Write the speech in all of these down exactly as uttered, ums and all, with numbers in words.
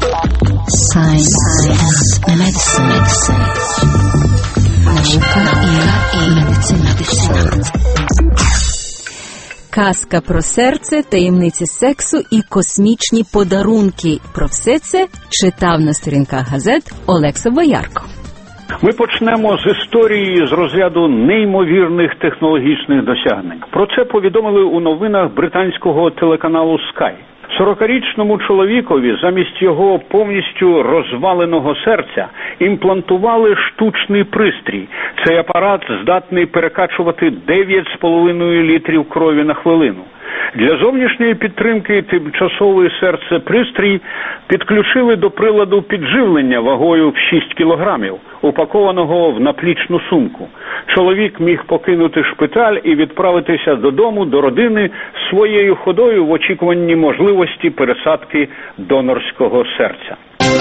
Science and medicine. Наука і медицина. Казка про серце, таємниці сексу і космічні подарунки. Про все це читав на сторінках газет Олекса Боярко. Ми почнемо з історії з розряду неймовірних технологічних досягнень. Про це повідомили у новинах британського телеканалу Sky. сорокарічному чоловікові замість його повністю розваленого серця імплантували штучний пристрій. Цей апарат здатний перекачувати дев'ять з половиною літрів крові на хвилину. Для зовнішньої підтримки тимчасовий серце-пристрій підключили до приладу підживлення вагою в шість кілограмів, упакованого в наплічну сумку. Чоловік міг покинути шпиталь і відправитися додому, до родини, своєю ходою в очікуванні можливості пересадки донорського серця.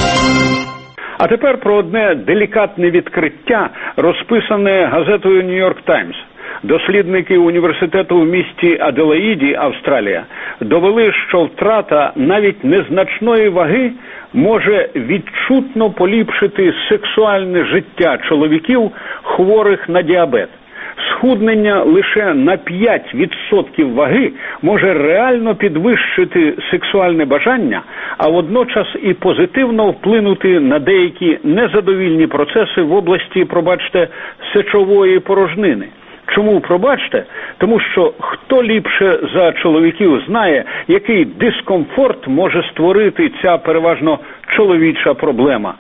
А тепер про одне делікатне відкриття, розписане газетою «Нью-Йорк Таймс». Дослідники університету в місті Аделаїді, Австралія, довели, що втрата навіть незначної ваги може відчутно поліпшити сексуальне життя чоловіків, хворих на діабет. Схуднення лише на п'ять відсотків ваги може реально підвищити сексуальне бажання, а водночас і позитивно вплинути на деякі незадовільні процеси в області, пробачте, сечової порожнини. Чому, пробачте? Тому що хто ліпше за чоловіків знає, який дискомфорт може створити ця переважно чоловіча проблема.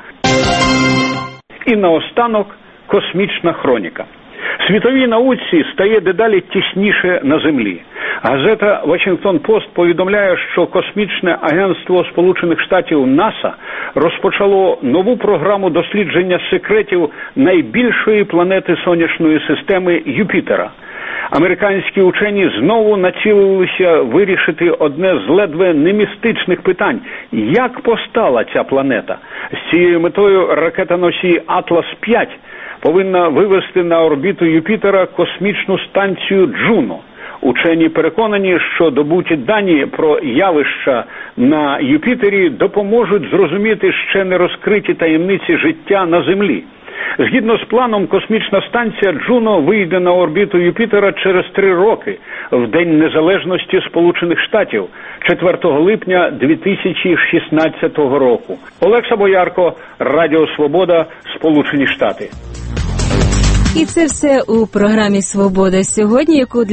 І наостанок космічна хроніка. Світовій науці стає дедалі тісніше на землі. Газета «Вашингтон-Пост» повідомляє, що космічне агентство Сполучених Штатів НАСА розпочало нову програму дослідження секретів найбільшої планети сонячної системи Юпітера. Американські учені знову націлилися вирішити одне з ледве не містичних питань – як постала ця планета? З цією метою ракета-носій Атлас п'ять повинна вивести на орбіту Юпітера космічну станцію Джуно. Учені переконані, що добуті дані про явища на Юпітері допоможуть зрозуміти ще не розкриті таємниці життя на Землі. Згідно з планом, космічна станція Джуно вийде на орбіту Юпітера через три роки, в День Незалежності Сполучених Штатів, четвертого липня дві тисячі шістнадцятого року. Олекса Боярко, Радіо Свобода, Сполучені Штати. І це все у програмі «Свобода сьогодні», яку